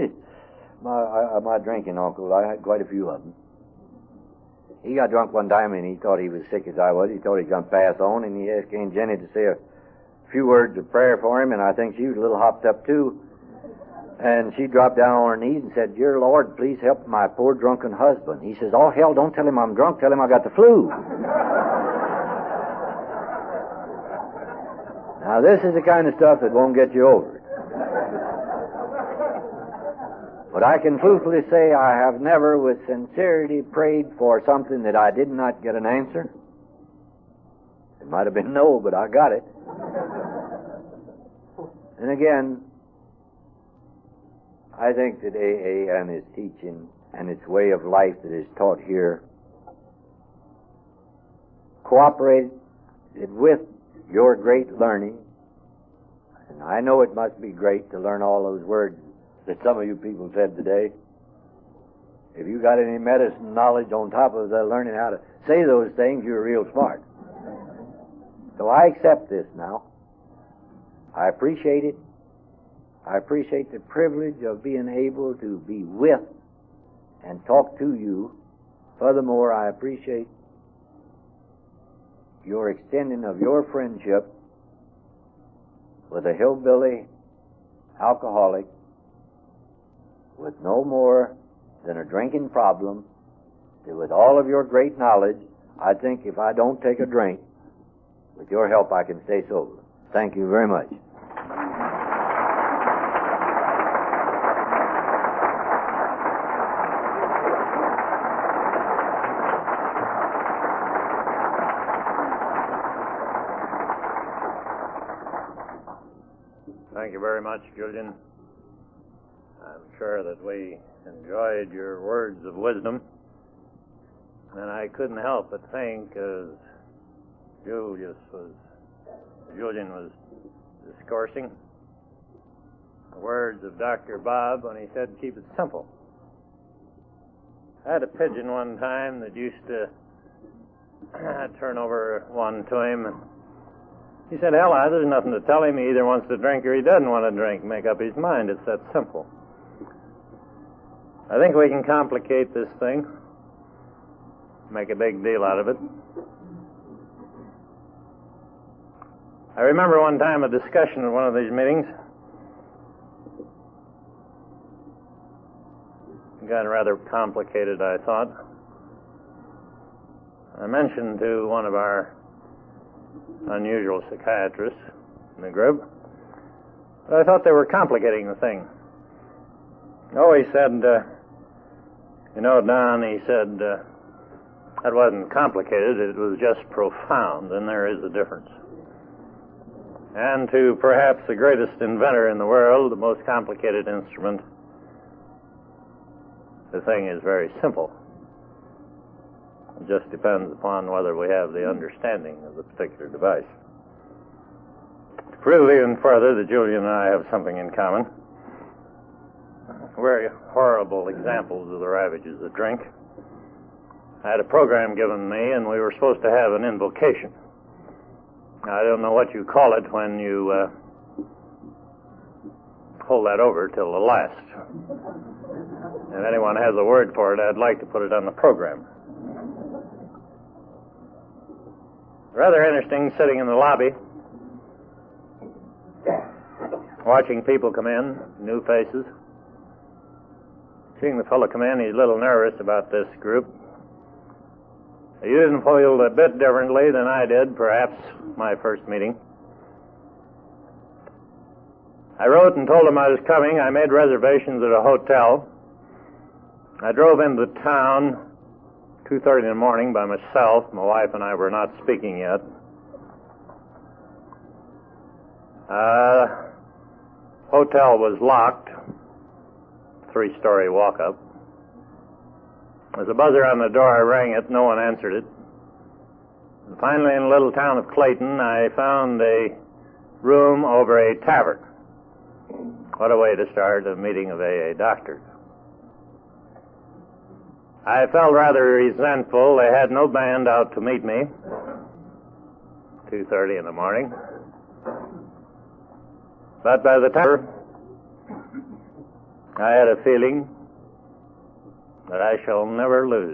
my drinking uncle, I had quite a few of them. He got drunk one time, and he thought he was sick as I was. He thought he was going to pass on, and he asked Aunt Jenny to say a few words of prayer for him, and I think she was a little hopped up, too. And she dropped down on her knees and said, Dear Lord, please help my poor drunken husband. He says, oh, hell, don't tell him I'm drunk. Tell him I got the flu. Now, this is the kind of stuff that won't get you over it. But I can truthfully say I have never with sincerity prayed for something that I did not get an answer. It might have been no, but I got it. And again, I think that AA and its teaching and its way of life that is taught here cooperated with your great learning. And I know it must be great to learn all those words that some of you people said today. If you got any medicine knowledge on top of the learning how to say those things, you're real smart. So I accept this now. I appreciate it. I appreciate the privilege of being able to be with and talk to you. Furthermore, I appreciate your extending of your friendship with a hillbilly alcoholic with no more than a drinking problem, that with all of your great knowledge, I think if I don't take a drink, with your help I can stay sober. Thank you very much. Thank you very much, Julian. I'm sure that we enjoyed your words of wisdom, and I couldn't help but think as Julian was discoursing, the words of Dr. Bob when he said, keep it simple. I had a pigeon one time that used to turn over one to him, and he said, hell, there's nothing to tell him. He either wants to drink or he doesn't want to drink. Make up his mind. It's that simple. I think we can complicate this thing, make a big deal out of it. I remember one time a discussion at one of these meetings. It got rather complicated, I thought. I mentioned to one of our unusual psychiatrists in the group, but I thought they were complicating the thing. Oh, he said, Don, he said, that wasn't complicated, it was just profound, and there is a difference. And to perhaps the greatest inventor in the world, the most complicated instrument, the thing is very simple. It just depends upon whether we have the understanding of the particular device. To prove even further that Julian and I have something in common, very horrible examples of the ravages of drink. I had a program given me, and we were supposed to have an invocation. I don't know what you call it when you hold that over till the last. If anyone has a word for it, I'd like to put it on the program. Rather interesting sitting in the lobby, watching people come in, new faces. Seeing the fellow come in, he's a little nervous about this group. You didn't feel a bit differently than I did, perhaps, my first meeting. I wrote and told him I was coming. I made reservations at a hotel. I drove into town 2:30 in the morning by myself. My wife and I were not speaking yet. Hotel was locked. 3-story walk-up. There's a buzzer on the door. I rang it. No one answered it. And finally, in the little town of Clayton, I found a room over a tavern. What a way to start a meeting of AA doctors. I felt rather resentful. They had no band out to meet me. 2:30 in the morning. But by the time I had a feeling that I shall never lose.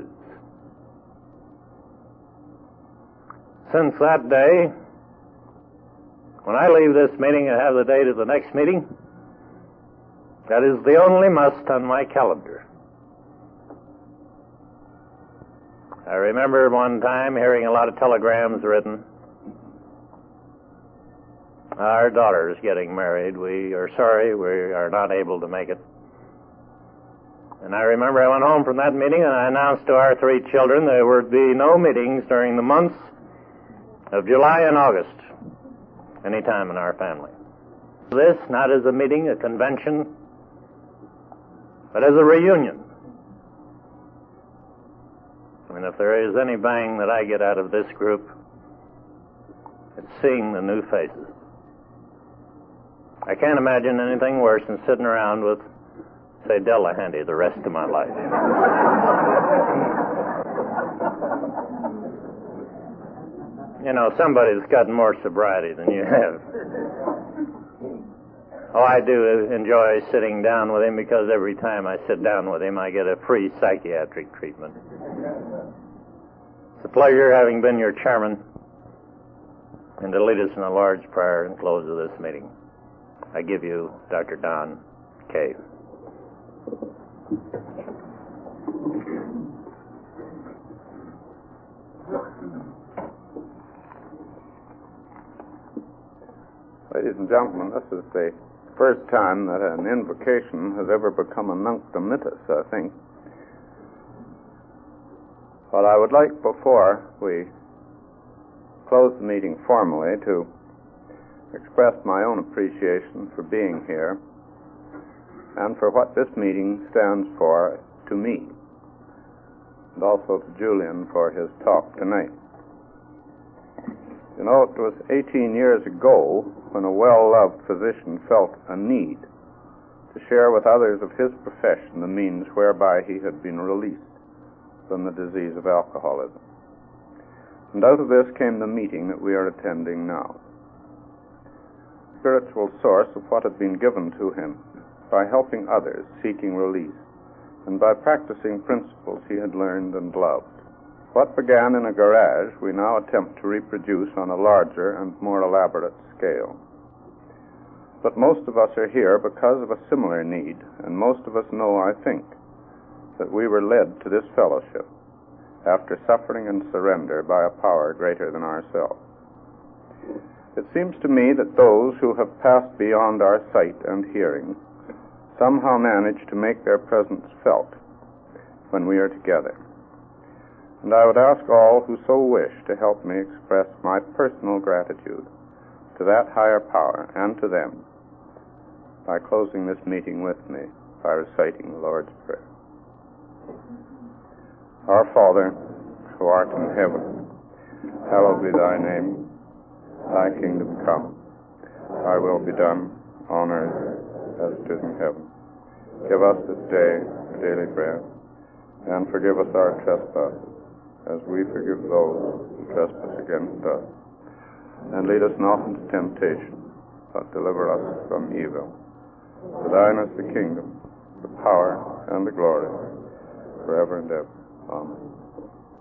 Since that day, when I leave this meeting and have the date of the next meeting, that is the only must on my calendar. I remember one time hearing a lot of telegrams written. Our daughter is getting married. We are sorry we are not able to make it. And I remember I went home from that meeting and I announced to our 3 children there would be no meetings during the months of July and August, any time in our family. This, not as a meeting, a convention, But as a reunion, and if there is any bang that I get out of this group, it's seeing the new faces. I can't imagine anything worse than sitting around with, say, Delahanty the rest of my life. You know, somebody's got more sobriety than you have. Oh, I do enjoy sitting down with him because every time I sit down with him, I get a free psychiatric treatment. It's a pleasure having been your chairman and to lead us in a large prayer and close of this meeting. I give you Dr. Don Cave. Ladies and gentlemen, this is the first time that an invocation has ever become a nunc dimittis, I think. But I would like, before we close the meeting formally, to express my own appreciation for being here and for what this meeting stands for to me, and also to Julian for his talk tonight. You know, it was 18 years ago when a well-loved physician felt a need to share with others of his profession the means whereby he had been released from the disease of alcoholism. And out of this came the meeting that we are attending now. Spiritual source of what had been given to him by helping others seeking release and by practicing principles he had learned and loved. What began in a garage we now attempt to reproduce on a larger and more elaborate scale. But most of us are here because of a similar need, and most of us know, I think, that we were led to this fellowship after suffering and surrender by a power greater than ourselves. It seems to me that those who have passed beyond our sight and hearing somehow manage to make their presence felt when we are together. And I would ask all who so wish to help me express my personal gratitude to that higher power and to them by closing this meeting with me by reciting the Lord's Prayer. Our Father, who art in heaven, hallowed be thy name. Thy kingdom come. Thy will be done on earth as it is in heaven. Give us this day our daily bread, and forgive us our trespasses, as we forgive those who trespass against us. And lead us not into temptation, but deliver us from evil. For thine is the kingdom, the power, and the glory, forever and ever. Amen.